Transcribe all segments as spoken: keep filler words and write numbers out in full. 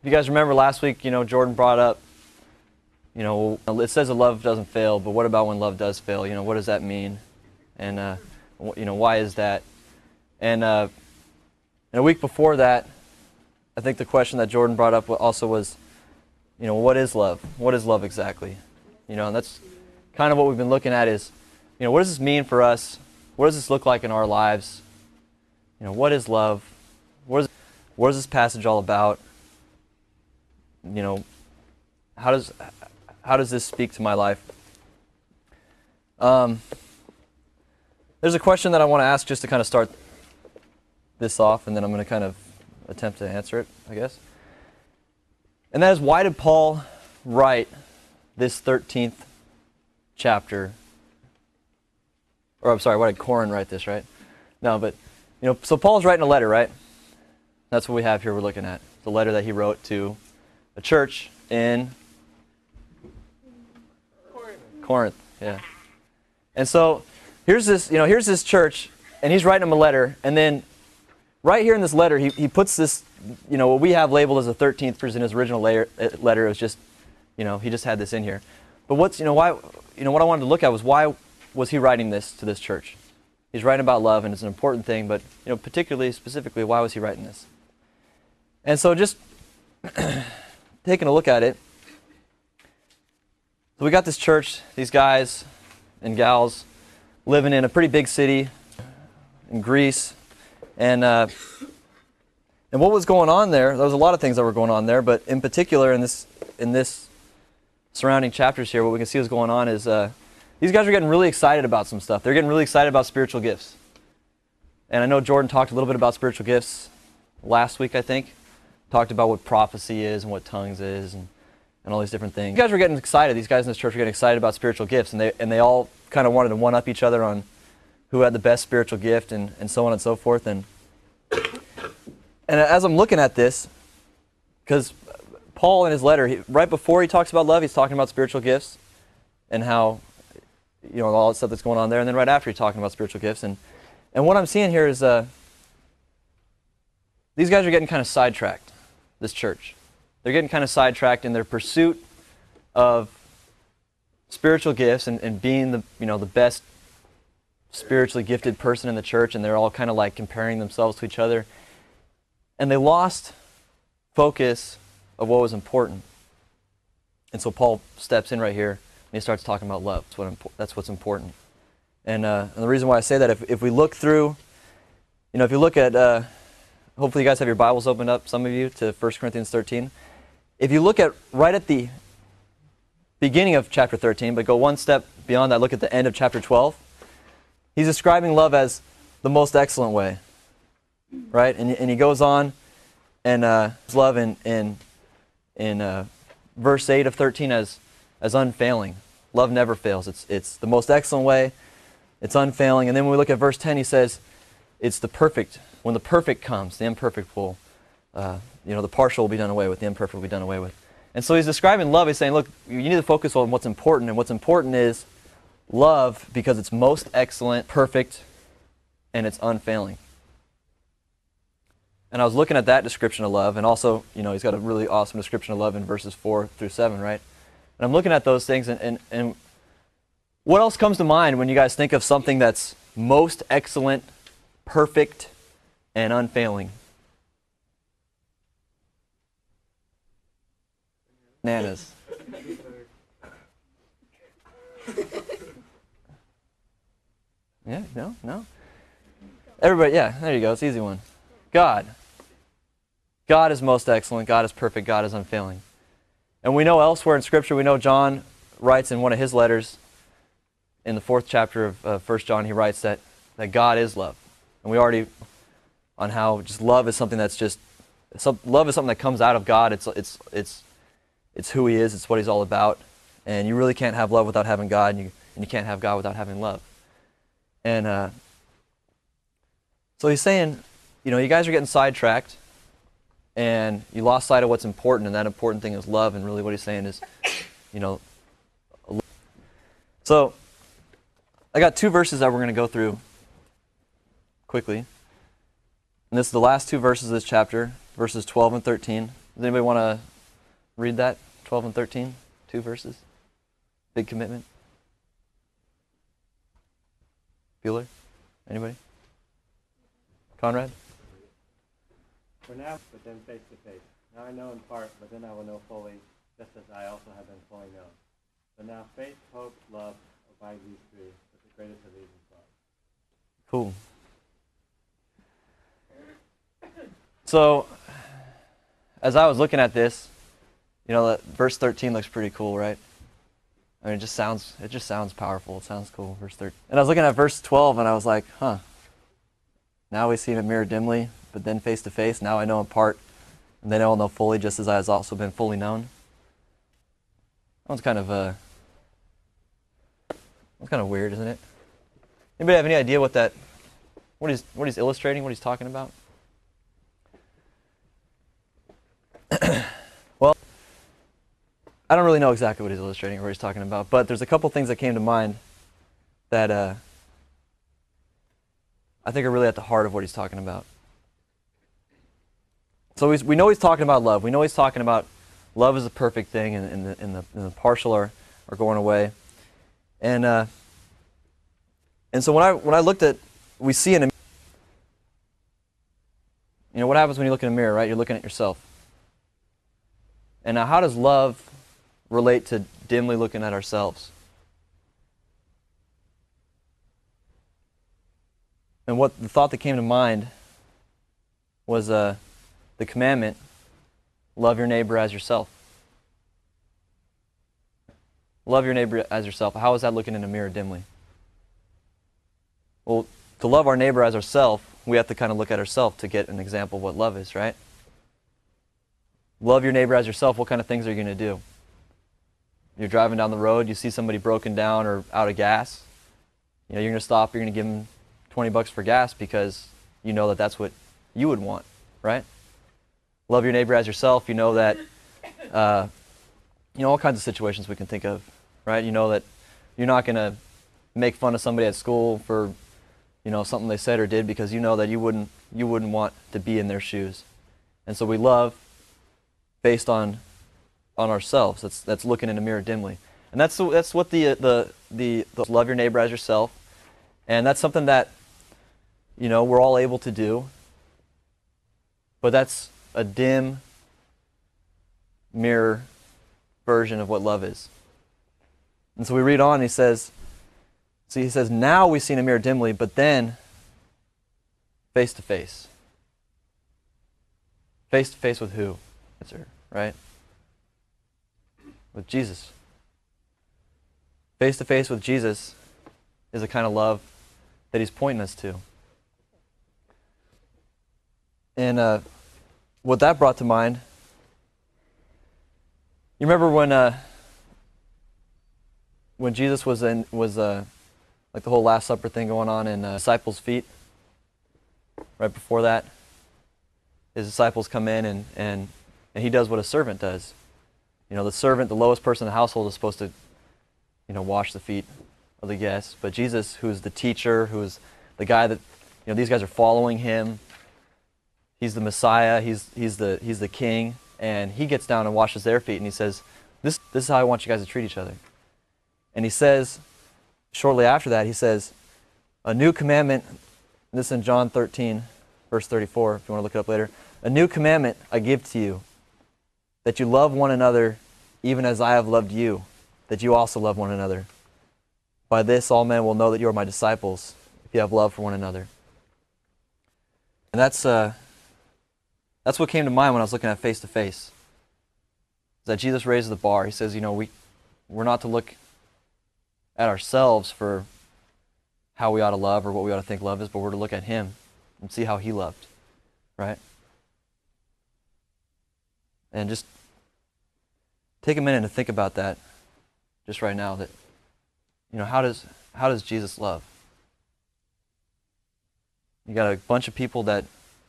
If you guys remember last week, you know, Jordan brought up, you know, it says that love doesn't fail, but what about when love does fail? You know, what does that mean? And, uh, you know, why is that? And, uh, and a week before that, I think the question that Jordan brought up also was, you know, what is love? What is love exactly? You know, and that's kind of what we've been looking at is, you know, what does this mean for us? What does this look like in our lives? You know, what is love? What is, what is this passage all about? You know, how does how does this speak to my life? Um, there's a question that I want to ask just to kind of start this off, and then I'm going to kind of attempt to answer it, I guess. And that is, why did Paul write this thirteenth chapter? Or I'm sorry, why did Corin write this, right? No, but, you know, so Paul's writing a letter, right? That's what we have here we're looking at. The letter that he wrote to a church in Corinth. Corinth, yeah. And so here's this, you know, here's this church, and he's writing them a letter, and then right here in this letter, he, he puts this, you know, what we have labeled as the thirteenth, because in his original layer, letter, it was just, you know, he just had this in here. But what's, you know, why, you know, what I wanted to look at was, why was he writing this to this church? He's writing about love, and it's an important thing, but, you know, particularly, specifically, why was he writing this? And so just taking a look at it, so we got this church, these guys and gals living in a pretty big city in Greece, and uh, and what was going on there? There was a lot of things that were going on there, but in particular in this in this surrounding chapters here, what we can see was going on is uh, these guys are getting really excited about some stuff. They're getting really excited about spiritual gifts, and I know Jordan talked a little bit about spiritual gifts last week, I think. Talked about what prophecy is and what tongues is and, and all these different things. These guys were getting excited. These guys in this church were getting excited about spiritual gifts, and they and they all kind of wanted to one-up each other on who had the best spiritual gift and, and so on and so forth. And and as I'm looking at this, because Paul in his letter, he, right before he talks about love, he's talking about spiritual gifts and how, you know, all the stuff that's going on there. And then right after, he's talking about spiritual gifts. And, and what I'm seeing here is uh, these guys are getting kind of sidetracked. This church, they're getting kind of sidetracked in their pursuit of spiritual gifts and, and being the, you know, the best spiritually gifted person in the church, and they're all kind of like comparing themselves to each other, and they lost focus of what was important. And so Paul steps in right here and he starts talking about love. That's, what impo- that's what's important. And, uh, and the reason why I say that, if if we look through, you know, if you look at uh, hopefully you guys have your Bibles opened up, some of you, to First Corinthians thirteen. If you look at right at the beginning of chapter thirteen, but go one step beyond that, look at the end of chapter twelve, he's describing love as the most excellent way, right? And, and he goes on and uh, love in in, in uh, verse eight of thirteen as, as unfailing. Love never fails. It's, it's the most excellent way. It's unfailing. And then when we look at verse ten, he says it's the perfect. When the perfect comes, the imperfect will, uh, you know, the partial will be done away with, the imperfect will be done away with. And so he's describing love. He's saying, look, you need to focus on what's important, and what's important is love because it's most excellent, perfect, and it's unfailing. And I was looking at that description of love, and also, you know, he's got a really awesome description of love in verses four through seven, right? And I'm looking at those things, and, and, and what else comes to mind when you guys think of something that's most excellent, perfect, and unfailing? Bananas. Yeah, no, no. Everybody, yeah, there you go. It's an easy one. God. God is most excellent. God is perfect. God is unfailing. And we know elsewhere in Scripture, we know John writes in one of his letters, in the fourth chapter of uh, First John, he writes that, that God is love. And we already, on how just love is something that's just, some, love is something that comes out of God. It's, it's, it's, it's who He is. It's what He's all about. And you really can't have love without having God, and you, and you can't have God without having love. And uh, so he's saying, you know, you guys are getting sidetracked, and you lost sight of what's important, and that important thing is love. And really what he's saying is, you know, so I got two verses that we're going to go through quickly. And this is the last two verses of this chapter, verses twelve and thirteen. Does anybody want to read that? twelve and thirteen, two verses. Big commitment. Bueller? Anybody? Conrad? For now, but then face to face. Now I know in part, but then I will know fully, just as I also have been fully known. But now faith, hope, love, abide these three, but the greatest of these is love. Cool. So, as I was looking at this, you know, that verse thirteen looks pretty cool, right? I mean, it just sounds, it just sounds powerful. It sounds cool, verse thirteen. And I was looking at verse twelve, and I was like, huh. Now we see in a mirror dimly, but then face to face. Now I know in part, and then I will know fully, just as I has also been fully known. That one's kind of, uh, that's kind of weird, isn't it? Anybody have any idea what that, what he's, what he's illustrating, what he's talking about? Well, I don't really know exactly what he's illustrating or what he's talking about, but there's a couple things that came to mind that uh, I think are really at the heart of what he's talking about. So he's, we know he's talking about love. We know he's talking about love is a perfect thing, and, and, the, and, the, and the partial are, are going away. And uh, and so when I when I looked at, we see in a, you know, what happens when you look in a mirror, right? You're looking at yourself. And now, how does love relate to dimly looking at ourselves? And what the thought that came to mind was uh, the commandment, love your neighbor as yourself. Love your neighbor as yourself. How is that looking in a mirror dimly? Well, to love our neighbor as ourselves, we have to kind of look at ourselves to get an example of what love is, right? Love your neighbor as yourself. What kind of things are you going to do? You're driving down the road, you see somebody broken down or out of gas. You know, you're going to stop, you're going to give them twenty bucks for gas because you know that that's what you would want, right? Love your neighbor as yourself. You know that, uh, you know, all kinds of situations we can think of, right? You know that you're not going to make fun of somebody at school for, you know, something they said or did because you know that you wouldn't, you wouldn't want to be in their shoes. And so we love based on on ourselves. That's that's looking in a mirror dimly, and that's that's what the the the, the love your neighbor as yourself, and that's something that, you know, we're all able to do. But that's a dim mirror version of what love is. And so we read on. He says, see, he says, now we see in a mirror dimly, but then face to face. Face to face with who? Answer, right? With Jesus. Face to face with Jesus is the kind of love that he's pointing us to. And uh, what that brought to mind, you remember when uh, when Jesus was in was uh, like the whole Last Supper thing going on in uh, disciples' feet. Right before that, his disciples come in and and and he does what a servant does. You know, the servant, the lowest person in the household, is supposed to, you know, wash the feet of the guests. But Jesus, who is the teacher, who is the guy that, you know, these guys are following him. He's the Messiah. He's he's the he's the King, and he gets down and washes their feet, and he says, "This this is how I want you guys to treat each other." And he says, shortly after that, he says, "A new commandment." This is in John thirteen, verse thirty-four. If you want to look it up later, "A new commandment I give to you, that you love one another, even as I have loved you, that you also love one another. By this all men will know that you are my disciples, if you have love for one another." And that's uh, that's what came to mind when I was looking at face to face. That Jesus raises the bar. He says, you know, we we're not to look at ourselves for how we ought to love or what we ought to think love is, but we're to look at him and see how he loved, right? And just take a minute to think about that just right now, that, you know, how does how does Jesus love? You got a bunch of people that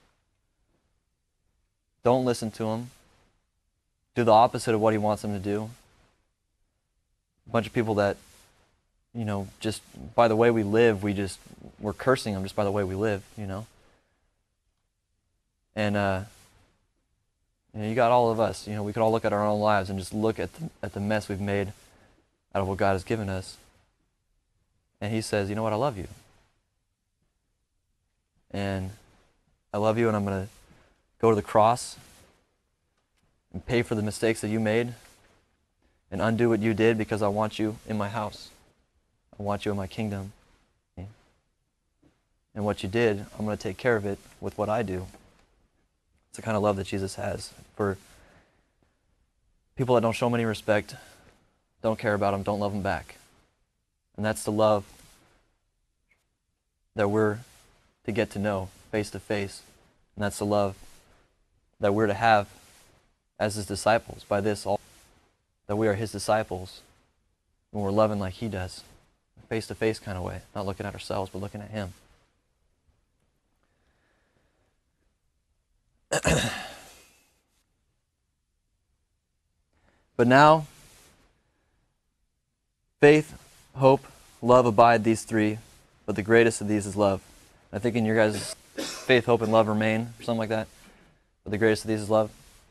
don't listen to him, do the opposite of what he wants them to do. A bunch of people that, you know, just by the way we live, we just, we're cursing them just by the way we live, you know. And uh, You know, you got all of us. You know, we could all look at our own lives and just look at the, at the mess we've made out of what God has given us. And he says, you know what, I love you. And I love you, and I'm going to go to the cross and pay for the mistakes that you made and undo what you did, because I want you in my house. I want you in my kingdom. And what you did, I'm going to take care of it with what I do. It's the kind of love that Jesus has for people that don't show him any respect, don't care about him, don't love him back. And that's the love that we're to get to know face to face. And that's the love that we're to have as his disciples. By this, all that we are his disciples when we're loving like he does. Face to face kind of way. Not looking at ourselves, but looking at him. But now, faith, hope, love abide, these three, but the greatest of these is love. I think in your guys' faith, hope, and love remain, or something like that. But the greatest of these is love.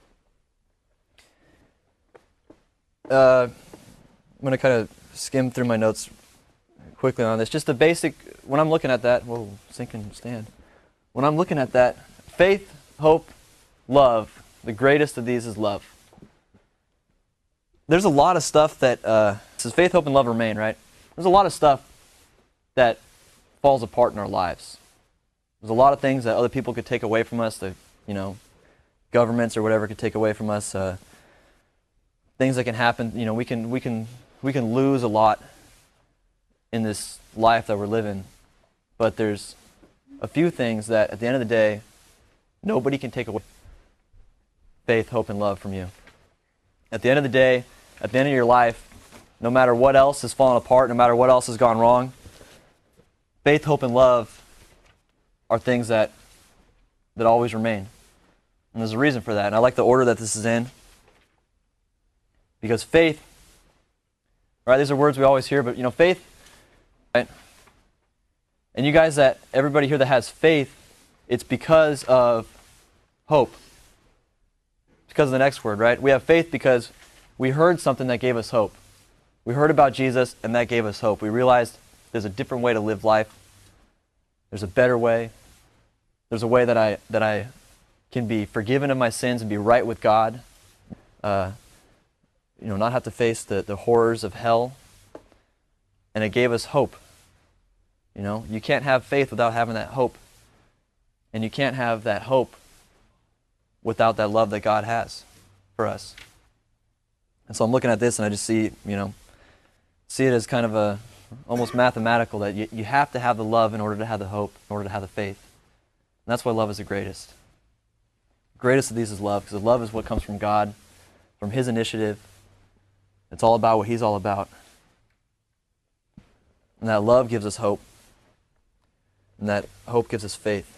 Uh, I'm going to kind of skim through my notes quickly on this. Just the basic, when I'm looking at that, whoa, sink and stand. When I'm looking at that, faith, hope, love, the greatest of these is love. There's a lot of stuff that, uh, it says faith, hope, and love remain, right? There's a lot of stuff that falls apart in our lives. There's a lot of things that other people could take away from us, that, you know, governments or whatever could take away from us. Uh, things that can happen, you know, we can, we can, we can lose a lot in this life that we're living. But there's a few things that, at the end of the day, nobody can take away faith, hope, and love from you. At the end of the day, at the end of your life, no matter what else has fallen apart, no matter what else has gone wrong, faith, hope, and love are things that that always remain. And there's a reason for that. And I like the order that this is in. Because faith, right, these are words we always hear, but you know, faith, right? And you guys that, everybody here that has faith, it's because of hope. It's because of the next word, right? We have faith because we heard something that gave us hope. We heard about Jesus, and that gave us hope. We realized there's a different way to live life. There's a better way. There's a way that I that I can be forgiven of my sins and be right with God. Uh, you know, not have to face the, the horrors of hell. And it gave us hope. You know, you can't have faith without having that hope. And you can't have that hope without that love that God has for us. And so I'm looking at this and I just see, you know, see it as kind of a almost mathematical, that you, you have to have the love in order to have the hope, in order to have the faith. And that's why love is the greatest. The greatest of these is love, because love is what comes from God, from his initiative. It's all about what he's all about. And that love gives us hope. And that hope gives us faith.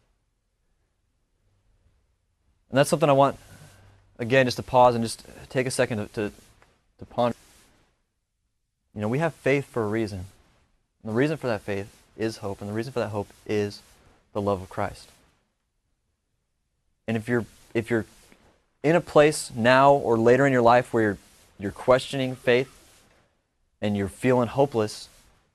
And that's something I want, again, just to pause and just take a second to, to, to ponder. You know, we have faith for a reason. And the reason for that faith is hope. And the reason for that hope is the love of Christ. And if you're if you're in a place now or later in your life where you're you're questioning faith and you're feeling hopeless,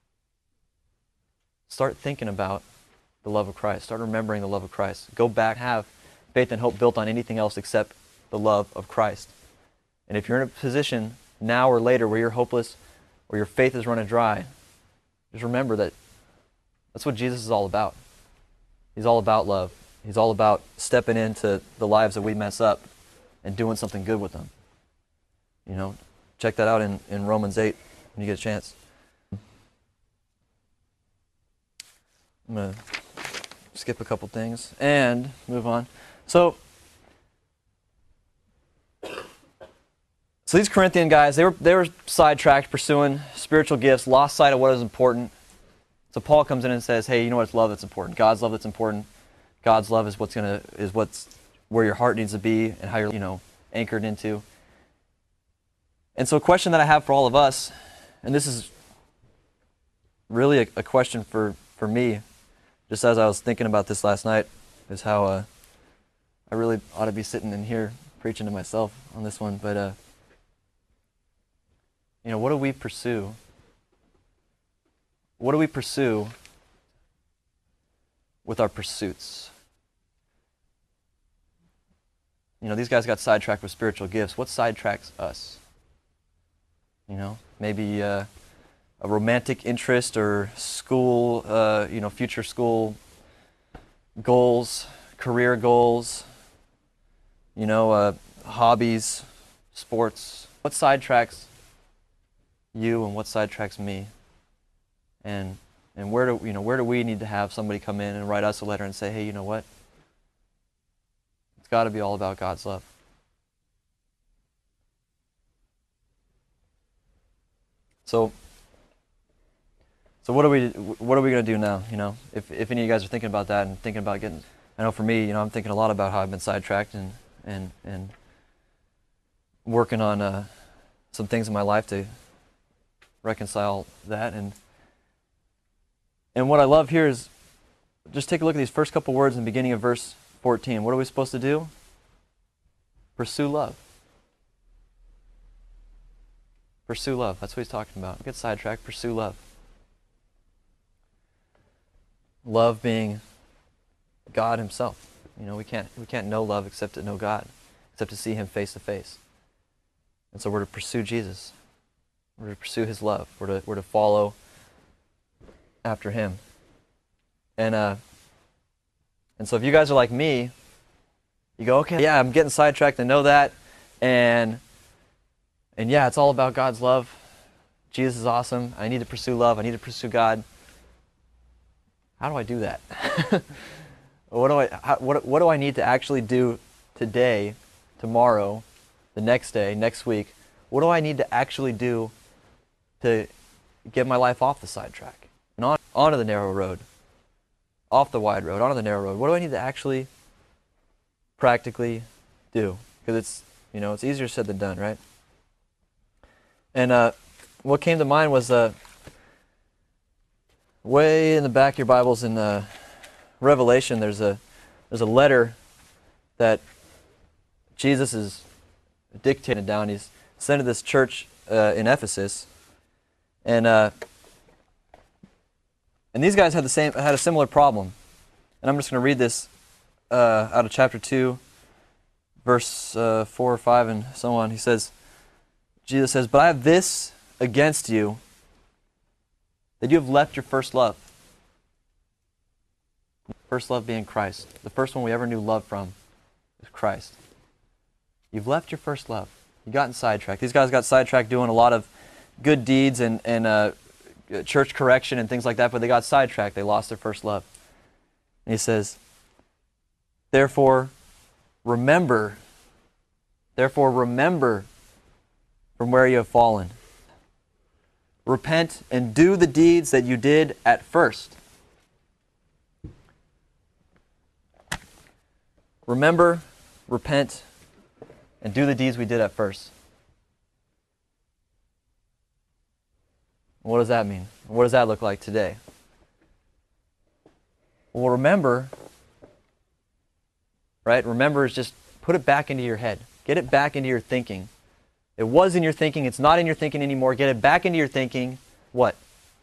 start thinking about the love of Christ. Start remembering the love of Christ. Go back, have faith and hope built on anything else except the love of Christ. And if you're in a position now or later where you're hopeless or your faith is running dry, just remember that that's what Jesus is all about. He's all about love. He's all about stepping into the lives that we mess up and doing something good with them. You know, check that out in, in Romans eight when you get a chance. I'm going to skip a couple things and move on. So, so these Corinthian guys, they were they were sidetracked pursuing spiritual gifts, lost sight of what is important. So Paul comes in and says, "Hey, you know what's love that's important? God's love that's important. God's love is what's gonna is what's where your heart needs to be and how you're, you know, anchored into." And so, a question that I have for all of us, and this is really a, a question for for me, just as I was thinking about this last night, is how uh, I really ought to be sitting in here preaching to myself on this one, but uh, you know, what do we pursue? What do we pursue with our pursuits? You know, these guys got sidetracked with spiritual gifts. What sidetracks us? You know, maybe uh, a romantic interest or school, uh, you know, future school goals, career goals, you know, uh, hobbies, sports. What sidetracks you and what sidetracks me? And and where do you know where do we need to have somebody come in and write us a letter and say, hey, you know what? It's got to be all about God's love. So, so what are we what are we going to do now? You know, if if any of you guys are thinking about that and thinking about getting, I know for me, you know, I'm thinking a lot about how I've been sidetracked and and and working on uh, some things in my life to reconcile that. And and what I love here is just take a look at these first couple words in the beginning of verse fourteen. What are we supposed to do? Pursue love. Pursue love. That's what he's talking about. Don't get sidetracked. Pursue love. Love being God himself. You know, we can't we can't know love except to know God, except to see him face to face. And so we're to pursue Jesus. We're to pursue his love. We're to we're to follow after him. And uh and so if you guys are like me, you go, okay, yeah, I'm getting sidetracked, I know that, and and yeah, it's all about God's love. Jesus is awesome. I need to pursue love. I need to pursue God. How do I do that? what do I how, what what do I need to actually do today, tomorrow, the next day, next week? What do I need to actually do to get my life off the sidetrack and on onto the narrow road, off the wide road, onto the narrow road? What do I need to actually practically do? Because it's you know it's easier said than done, right? And uh, what came to mind was uh, way in the back of your Bibles in uh, Revelation. There's a there's a letter that Jesus is dictated down. He's sent to this church uh, in Ephesus, and uh, and these guys had the same had a similar problem. And I'm just going to read this uh, out of chapter two, verse uh, four or five, and so on. He says. Jesus says, but I have this against you, that you have left your first love. First love being Christ. The first one we ever knew love from is Christ. You've left your first love. You've gotten sidetracked. These guys got sidetracked doing a lot of good deeds and, and uh, church correction and things like that, but they got sidetracked. They lost their first love. And he says, therefore, remember, therefore remember from where you have fallen. Repent and do the deeds that you did at first. Remember, repent, and do the deeds we did at first. What does that mean? What does that look like today? Well, remember, right? Remember is just put it back into your head. Get it back into your thinking. It was in your thinking. It's not in your thinking anymore. Get it back into your thinking. What?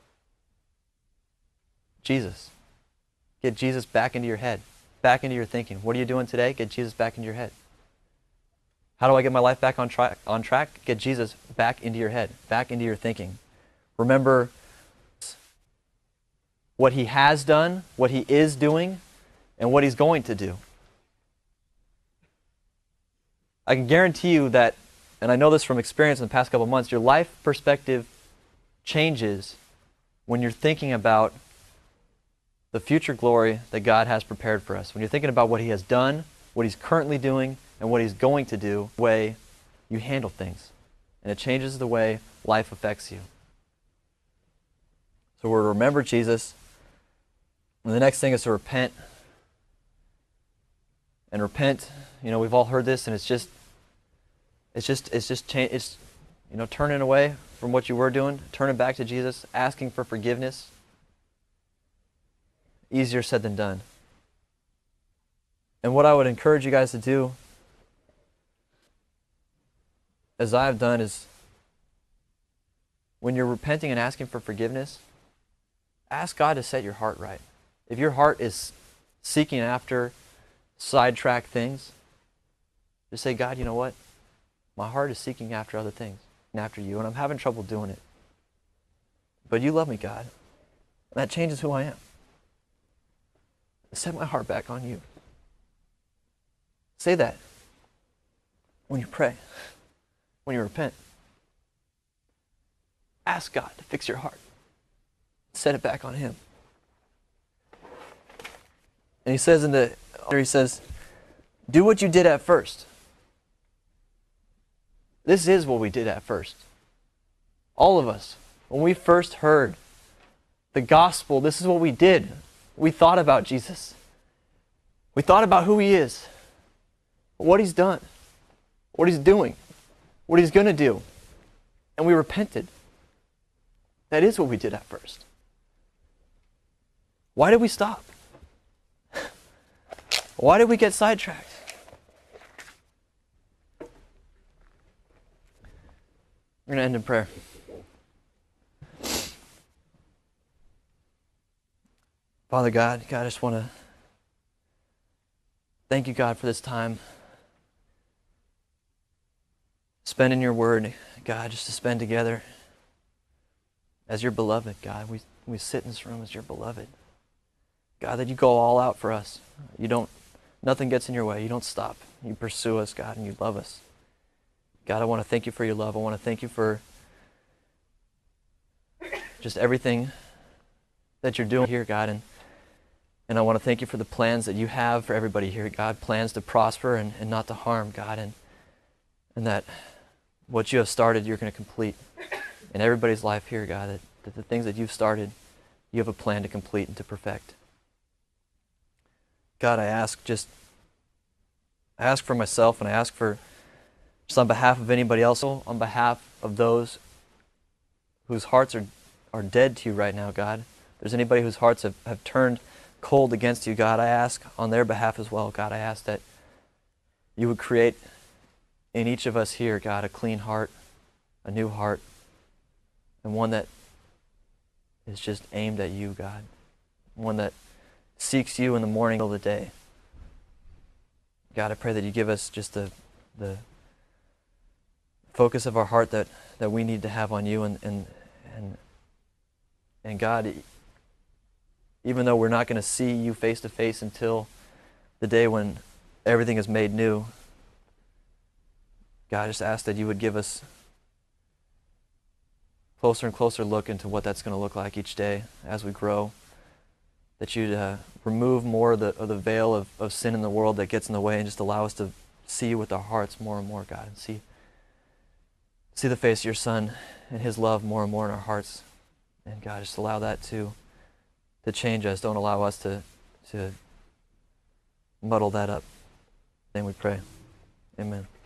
Jesus. Get Jesus back into your head. Back into your thinking. What are you doing today? Get Jesus back into your head. How do I get my life back on, tra- on track? Get Jesus back into your head. Back into your thinking. Remember what he has done, what he is doing, and what he's going to do. I can guarantee you that, and I know this from experience in the past couple of months, your life perspective changes when you're thinking about the future glory that God has prepared for us. When you're thinking about what he has done, what he's currently doing, and what he's going to do, the way you handle things. And it changes the way life affects you. So we're to remember Jesus. And the next thing is to repent. And repent, you know, we've all heard this, and it's just It's just, it's just, cha- it's, you know, turning away from what you were doing, turning back to Jesus, asking for forgiveness. Easier said than done. And what I would encourage you guys to do as I have done, is when you're repenting and asking for forgiveness, ask God to set your heart right. If your heart is seeking after sidetrack things, just say, God, you know what? My heart is seeking after other things and after you, and I'm having trouble doing it. But you love me, God. And that changes who I am. Set my heart back on you. Say that when you pray, when you repent. Ask God to fix your heart. Set it back on him. And he says in the, he says, do what you did at first. This is what we did at first. All of us, when we first heard the gospel, this is what we did. We thought about Jesus. We thought about who he is, what he's done, what he's doing, what he's going to do. And we repented. That is what we did at first. Why did we stop? Why did we get sidetracked? We're going to end in prayer. Father God, God, I just want to thank you, God, for this time spent in your word, God, just to spend together as your beloved, God. We, we sit in this room as your beloved. God, that you go all out for us. You don't, nothing gets in your way. You don't stop. You pursue us, God, and you love us. God, I want to thank you for your love. I want to thank you for just everything that you're doing here, God, and And I want to thank you for the plans that you have for everybody here, God. Plans to prosper and, and not to harm, God. And, and that what you have started, you're going to complete in everybody's life here, God. That, that the things that you've started, you have a plan to complete and to perfect. God, I ask just, I ask for myself and I ask for, just on behalf of anybody else, on behalf of those whose hearts are, are dead to you right now, God. If there's anybody whose hearts have, have turned cold against you, God, I ask on their behalf as well, God, I ask that you would create in each of us here, God, a clean heart, a new heart, and one that is just aimed at you, God. One that seeks you in the morning of the day. God, I pray that you give us just the the focus of our heart that, that we need to have on you, and and and, and God, even though we're not going to see you face to face until the day when everything is made new, God, I just ask that you would give us closer and closer look into what that's going to look like each day as we grow. That you'd uh, remove more of the, of the veil of, of sin in the world that gets in the way, and just allow us to see you with our hearts more and more, God, and see, see the face of your Son and his love more and more in our hearts. And God, just allow that to to change us. Don't allow us to to muddle that up. Then we pray. Amen.